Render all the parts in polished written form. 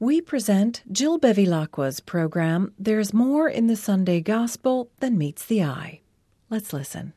We present Jill Bevilacqua's program, There's More in the Sunday Gospel Than Meets the Eye. Let's listen.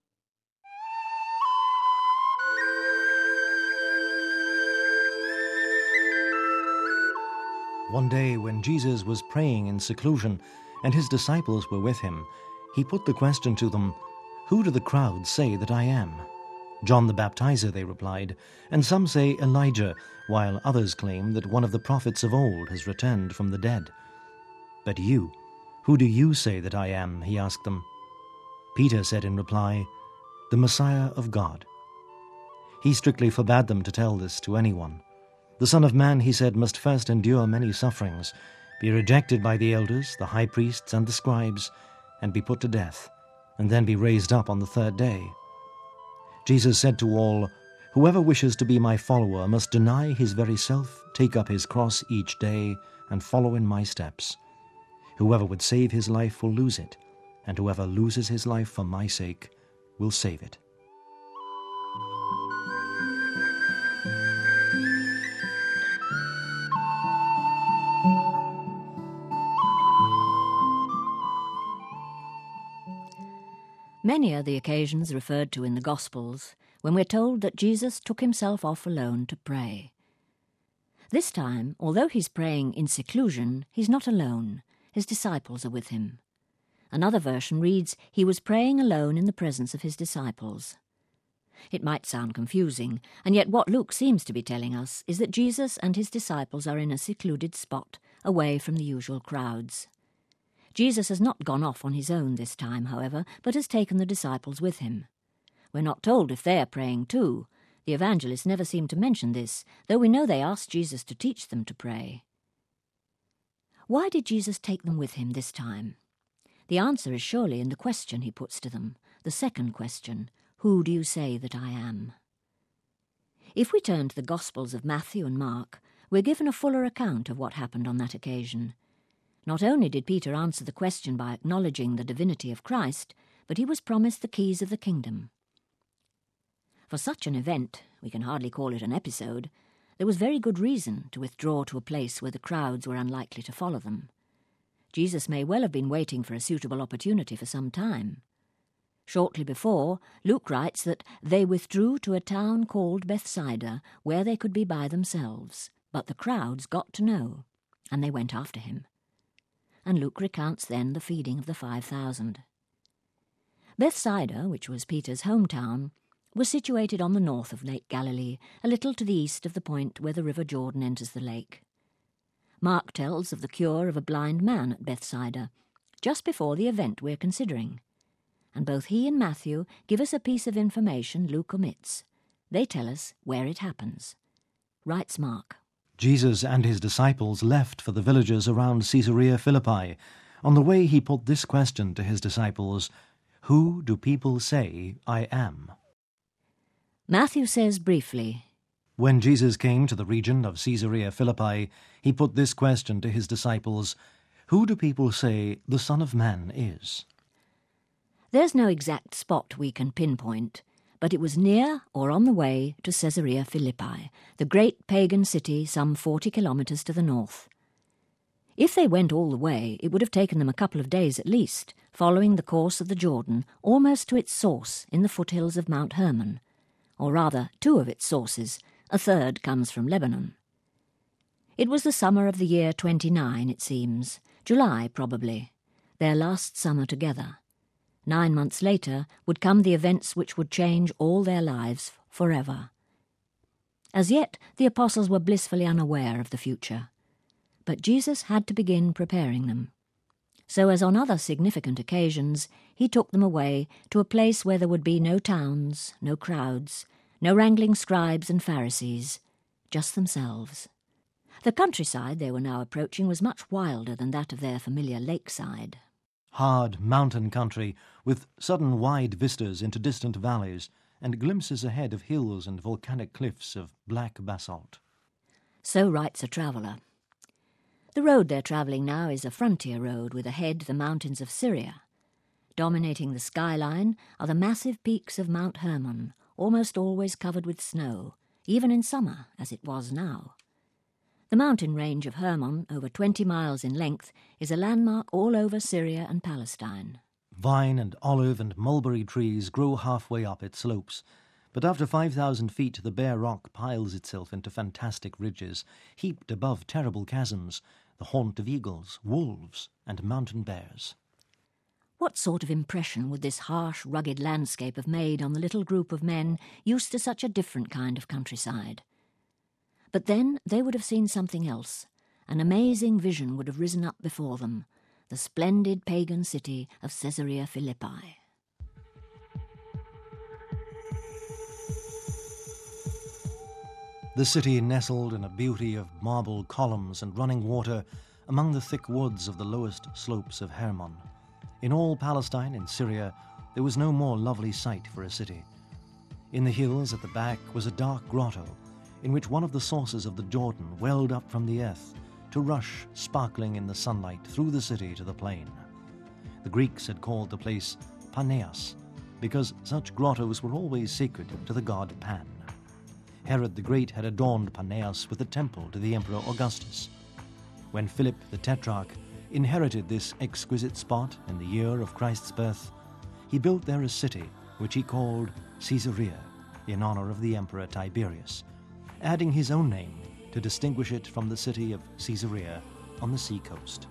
One day when Jesus was praying in seclusion and his disciples were with him, he put the question to them, "Who do the crowds say that I am?" "John the Baptizer," they replied, "and some say Elijah, while others claim that one of the prophets of old has returned from the dead." "But you, who do you say that I am?" he asked them. Peter said in reply, "The Messiah of God." He strictly forbade them to tell this to anyone. "The Son of Man," he said, "must first endure many sufferings, be rejected by the elders, the high priests, and the scribes, and be put to death, and then be raised up on the third day." Jesus said to all, "Whoever wishes to be my follower must deny his very self, take up his cross each day, and follow in my steps. Whoever would save his life will lose it, and whoever loses his life for my sake will save it." Many are the occasions referred to in the Gospels when we're told that Jesus took himself off alone to pray. This time, although he's praying in seclusion, he's not alone. His disciples are with him. Another version reads, he was praying alone in the presence of his disciples. It might sound confusing, and yet what Luke seems to be telling us is that Jesus and his disciples are in a secluded spot, away from the usual crowds. Jesus has not gone off on his own this time, however, but has taken the disciples with him. We're not told if they are praying too. The evangelists never seem to mention this, though we know they asked Jesus to teach them to pray. Why did Jesus take them with him this time? The answer is surely in the question he puts to them, the second question, "Who do you say that I am?" If we turn to the Gospels of Matthew and Mark, we're given a fuller account of what happened on that occasion. Not only did Peter answer the question by acknowledging the divinity of Christ, but he was promised the keys of the kingdom. For such an event, we can hardly call it an episode, there was very good reason to withdraw to a place where the crowds were unlikely to follow them. Jesus may well have been waiting for a suitable opportunity for some time. Shortly before, Luke writes that they withdrew to a town called Bethsaida, where they could be by themselves, but the crowds got to know, and they went after him. And Luke recounts then the feeding of the 5,000. Bethsaida, which was Peter's hometown, was situated on the north of Lake Galilee, a little to the east of the point where the River Jordan enters the lake. Mark tells of the cure of a blind man at Bethsaida, just before the event we're considering. And both he and Matthew give us a piece of information Luke omits. They tell us where it happens. Writes Mark, Jesus and his disciples left for the villages around Caesarea Philippi. On the way he put this question to his disciples, "Who do people say I am?" Matthew says briefly, When Jesus came to the region of Caesarea Philippi, he put this question to his disciples, "Who do people say the Son of Man is?" There's no exact spot we can pinpoint, but it was near or on the way to Caesarea Philippi, the great pagan city some 40 kilometres to the north. If they went all the way, it would have taken them a couple of days at least, following the course of the Jordan almost to its source in the foothills of Mount Hermon, or rather two of its sources, a third comes from Lebanon. It was the summer of the year 29, it seems, July probably, their last summer together. 9 months later would come the events which would change all their lives forever. As yet, the apostles were blissfully unaware of the future. But Jesus had to begin preparing them. So as on other significant occasions, he took them away to a place where there would be no towns, no crowds, no wrangling scribes and Pharisees, just themselves. The countryside they were now approaching was much wilder than that of their familiar lakeside. Hard mountain country, with sudden wide vistas into distant valleys, and glimpses ahead of hills and volcanic cliffs of black basalt. So writes a traveller. The road they're travelling now is a frontier road with ahead the mountains of Syria. Dominating the skyline are the massive peaks of Mount Hermon, almost always covered with snow, even in summer, as it was now. The mountain range of Hermon, over 20 miles in length, is a landmark all over Syria and Palestine. Vine and olive and mulberry trees grow halfway up its slopes, but after 5,000 feet the bare rock piles itself into fantastic ridges, heaped above terrible chasms, the haunt of eagles, wolves, and mountain bears. What sort of impression would this harsh, rugged landscape have made on the little group of men used to such a different kind of countryside? But then they would have seen something else. An amazing vision would have risen up before them, the splendid pagan city of Caesarea Philippi. The city nestled in a beauty of marble columns and running water among the thick woods of the lowest slopes of Hermon. In all Palestine and Syria, there was no more lovely sight for a city. In the hills at the back was a dark grotto, in which one of the sources of the Jordan welled up from the earth to rush sparkling in the sunlight through the city to the plain. The Greeks had called the place Paneas, because such grottos were always sacred to the god Pan. Herod the Great had adorned Paneas with a temple to the Emperor Augustus. When Philip the Tetrarch inherited this exquisite spot in the year of Christ's birth, he built there a city which he called Caesarea, in honor of the Emperor Tiberius, adding his own name to distinguish it from the city of Caesarea on the sea coast.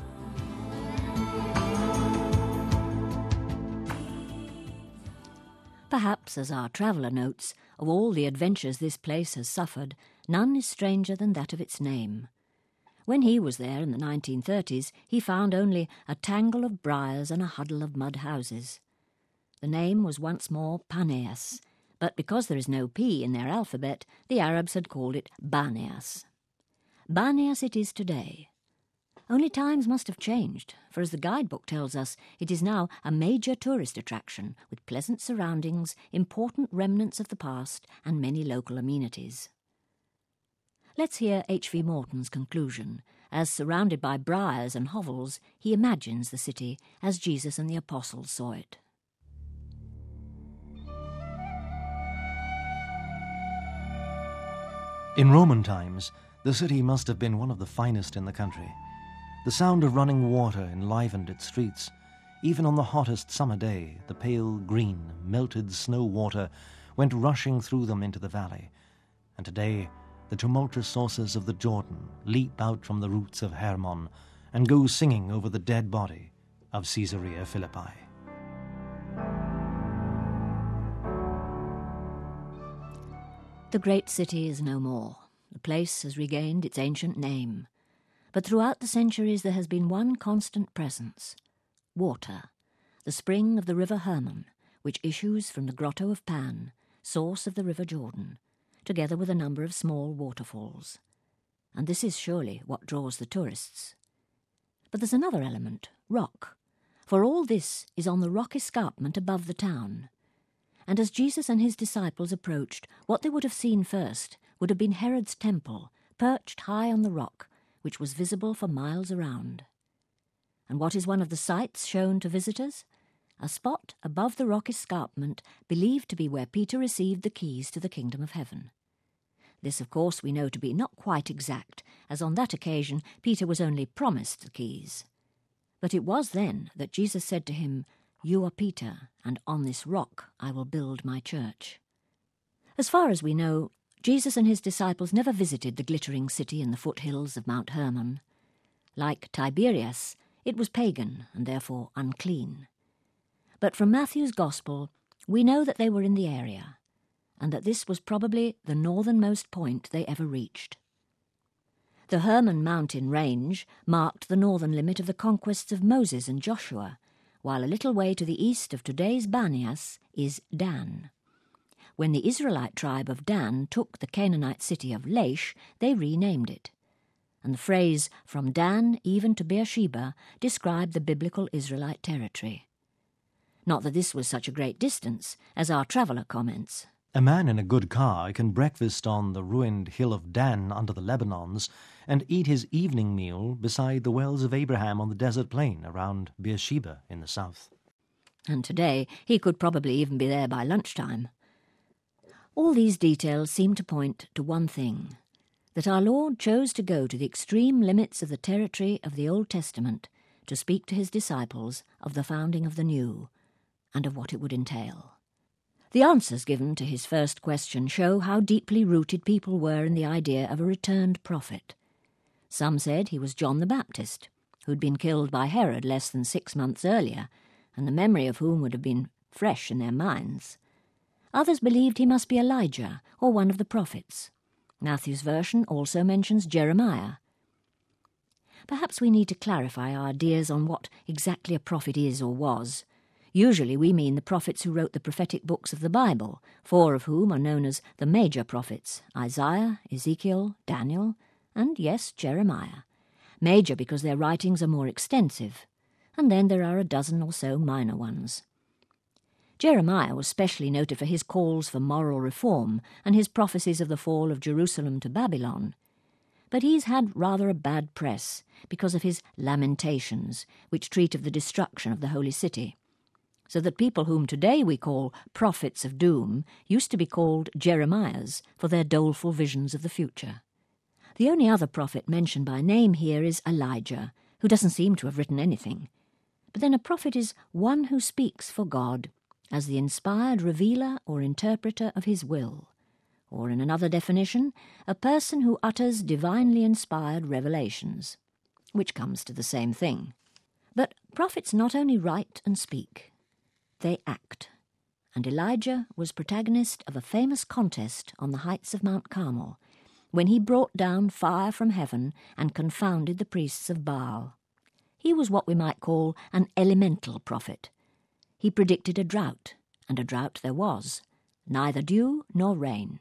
Perhaps, as our traveller notes, of all the adventures this place has suffered, none is stranger than that of its name. When he was there in the 1930s, he found only a tangle of briars and a huddle of mud houses. The name was once more Paneas, but because there is no P in their alphabet, the Arabs had called it Baneas. Baneas it is today. Only times must have changed, for as the guidebook tells us, it is now a major tourist attraction with pleasant surroundings, important remnants of the past, and many local amenities. Let's hear H.V. Morton's conclusion, as surrounded by briars and hovels, he imagines the city as Jesus and the apostles saw it. In Roman times, the city must have been one of the finest in the country. The sound of running water enlivened its streets. Even on the hottest summer day, the pale green, melted snow water went rushing through them into the valley. And today, the tumultuous sources of the Jordan leap out from the roots of Hermon and go singing over the dead body of Caesarea Philippi. The great city is no more. The place has regained its ancient name. But throughout the centuries there has been one constant presence: water, the spring of the river Hermon, which issues from the grotto of Pan, source of the river Jordan, together with a number of small waterfalls. And this is surely what draws the tourists. But there's another element, rock, for all this is on the rock escarpment above the town. And as Jesus and his disciples approached, what they would have seen first would have been Herod's temple, perched high on the rock, which was visible for miles around. And what is one of the sights shown to visitors? A spot above the rock escarpment believed to be where Peter received the keys to the kingdom of heaven. This, of course, we know to be not quite exact, as on that occasion Peter was only promised the keys. But it was then that Jesus said to him, "You are Peter, and on this rock I will build my church." As far as we know, Jesus and his disciples never visited the glittering city in the foothills of Mount Hermon. Like Tiberias, it was pagan and therefore unclean. But from Matthew's Gospel, we know that they were in the area, and that this was probably the northernmost point they ever reached. The Hermon mountain range marked the northern limit of the conquests of Moses and Joshua, while a little way to the east of today's Baneas is Dan. When the Israelite tribe of Dan took the Canaanite city of Laish, they renamed it. And the phrase, "from Dan even to Beersheba," described the biblical Israelite territory. Not that this was such a great distance, as our traveller comments. A man in a good car can breakfast on the ruined hill of Dan under the Lebanons and eat his evening meal beside the wells of Abraham on the desert plain around Beersheba in the south. And today he could probably even be there by lunchtime. All these details seem to point to one thing. that our Lord chose to go to the extreme limits of the territory of the Old Testament to speak to his disciples of the founding of the New and of what it would entail. The answers given to his first question show how deeply rooted people were in the idea of a returned prophet. Some said he was John the Baptist, who'd been killed by Herod less than 6 months earlier, and the memory of whom would have been fresh in their minds. Others believed he must be Elijah or one of the prophets. Matthew's version also mentions Jeremiah. Perhaps we need to clarify our ideas on what exactly a prophet is or was. Usually we mean the prophets who wrote the prophetic books of the Bible, 4 of whom are known as the major prophets: Isaiah, Ezekiel, Daniel, and yes, Jeremiah. Major because their writings are more extensive, and then there are a dozen or so minor ones. Jeremiah was specially noted for his calls for moral reform and his prophecies of the fall of Jerusalem to Babylon. But he's had rather a bad press because of his Lamentations, which treat of the destruction of the holy city, so that people whom today we call prophets of doom used to be called Jeremiahs for their doleful visions of the future. The only other prophet mentioned by name here is Elijah, who doesn't seem to have written anything. But then a prophet is one who speaks for God as the inspired revealer or interpreter of his will, or in another definition, a person who utters divinely inspired revelations, which comes to the same thing. But prophets not only write and speak, they act, and Elijah was protagonist of a famous contest on the heights of Mount Carmel, when he brought down fire from heaven and confounded the priests of Baal. He was what we might call an elemental prophet. He predicted a drought, and a drought there was, neither dew nor rain.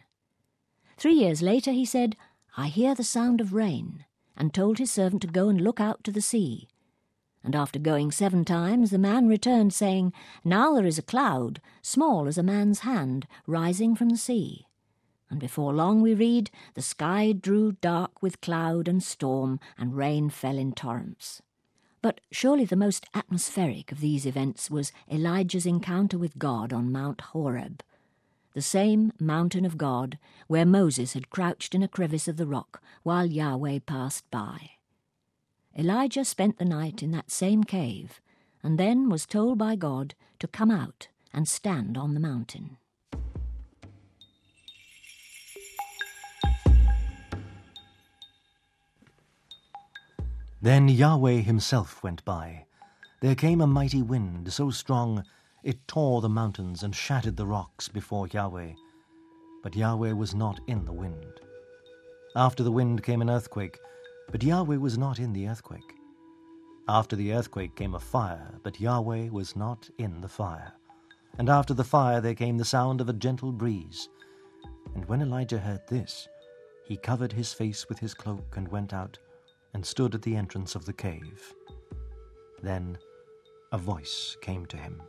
3 years later he said, "I hear the sound of rain," and told his servant to go and look out to the sea. And after going 7 times, the man returned, saying, "Now there is a cloud, small as a man's hand, rising from the sea." And before long we read, the sky grew dark with cloud and storm, and rain fell in torrents. But surely the most atmospheric of these events was Elijah's encounter with God on Mount Horeb, the same mountain of God where Moses had crouched in a crevice of the rock while Yahweh passed by. Elijah spent the night in that same cave, and then was told by God to come out and stand on the mountain. Then Yahweh himself went by. There came a mighty wind, so strong it tore the mountains and shattered the rocks before Yahweh. But Yahweh was not in the wind. After the wind came an earthquake, but Yahweh was not in the earthquake. After the earthquake came a fire, but Yahweh was not in the fire. And after the fire there came the sound of a gentle breeze. And when Elijah heard this, he covered his face with his cloak and went out and stood at the entrance of the cave. Then a voice came to him.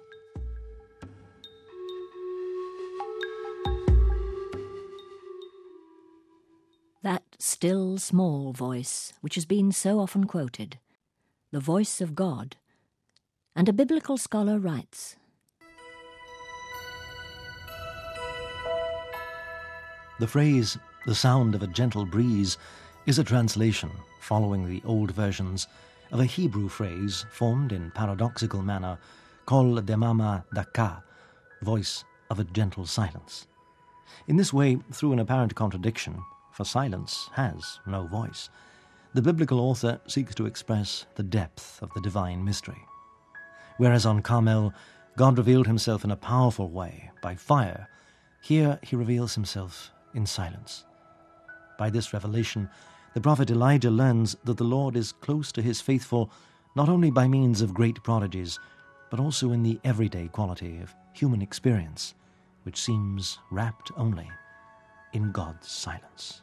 That still, small voice which has been so often quoted, the voice of God. And a biblical scholar writes, The phrase, "the sound of a gentle breeze," is a translation, following the old versions, of a Hebrew phrase formed in paradoxical manner, kol demama daka, voice of a gentle silence. In this way, through an apparent contradiction, for silence has no voice, the biblical author seeks to express the depth of the divine mystery. Whereas on Carmel, God revealed himself in a powerful way by fire, here he reveals himself in silence. By this revelation, the prophet Elijah learns that the Lord is close to his faithful not only by means of great prodigies, but also in the everyday quality of human experience, which seems wrapped only in God's silence.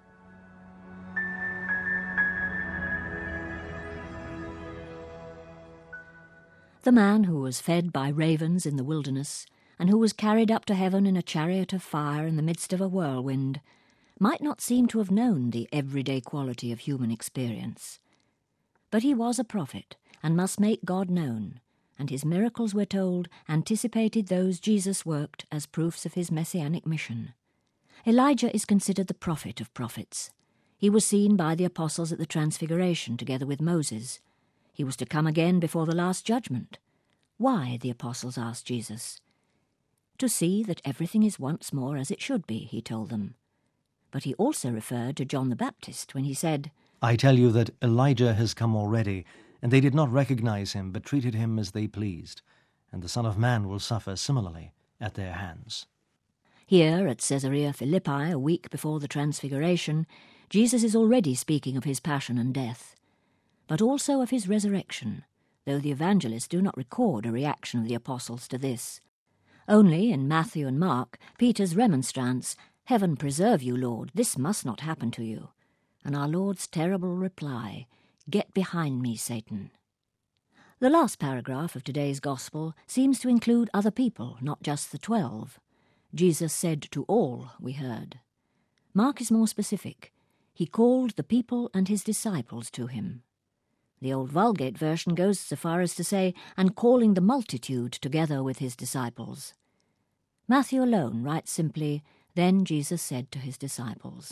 The man who was fed by ravens in the wilderness, and who was carried up to heaven in a chariot of fire in the midst of a whirlwind, might not seem to have known the everyday quality of human experience. But he was a prophet, and must make God known, and his miracles, we're told, anticipated those Jesus worked as proofs of his messianic mission. Elijah is considered the prophet of prophets. He was seen by the apostles at the Transfiguration together with Moses. He was to come again before the Last Judgment. Why, the apostles asked Jesus. To see that everything is once more as it should be, he told them. But he also referred to John the Baptist when he said, I tell you that Elijah has come already, and they did not recognize him, but treated him as they pleased. And the Son of Man will suffer similarly at their hands. Here at Caesarea Philippi, a week before the Transfiguration, Jesus is already speaking of his passion and death, but also of his resurrection, though the evangelists do not record a reaction of the apostles to this. Only in Matthew and Mark, Peter's remonstrance, "Heaven preserve you, Lord, this must not happen to you," and our Lord's terrible reply, "Get behind me, Satan." The last paragraph of today's Gospel seems to include other people, not just the 12. Jesus said to all, we heard. Mark is more specific. He called the people and his disciples to him. The Old Vulgate version goes so far as to say, and calling the multitude together with his disciples. Matthew alone writes simply, then Jesus said to his disciples.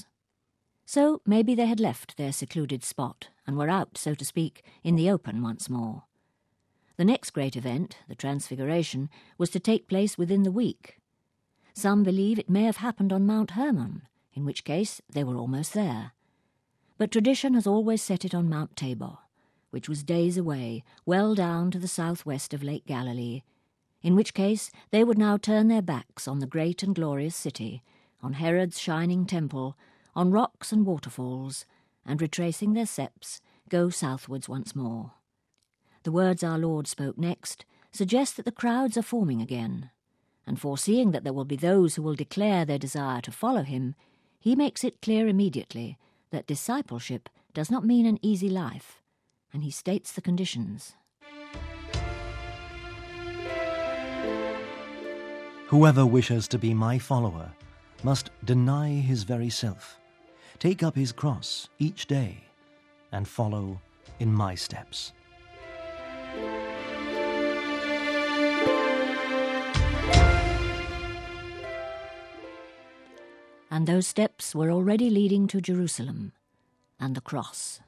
So maybe they had left their secluded spot and were out, so to speak, in the open once more. The next great event, the Transfiguration, was to take place within the week. Some believe it may have happened on Mount Hermon, in which case they were almost there. But tradition has always set it on Mount Tabor, which was days away, well down to the southwest of Lake Galilee, in which case they would now turn their backs on the great and glorious city, on Herod's shining temple, on rocks and waterfalls, and retracing their steps, go southwards once more. The words our Lord spoke next suggest that the crowds are forming again, and foreseeing that there will be those who will declare their desire to follow him, he makes it clear immediately that discipleship does not mean an easy life, and he states the conditions. Whoever wishes to be my follower must deny his very self, take up his cross each day, and follow in my steps. And those steps were already leading to Jerusalem and the cross.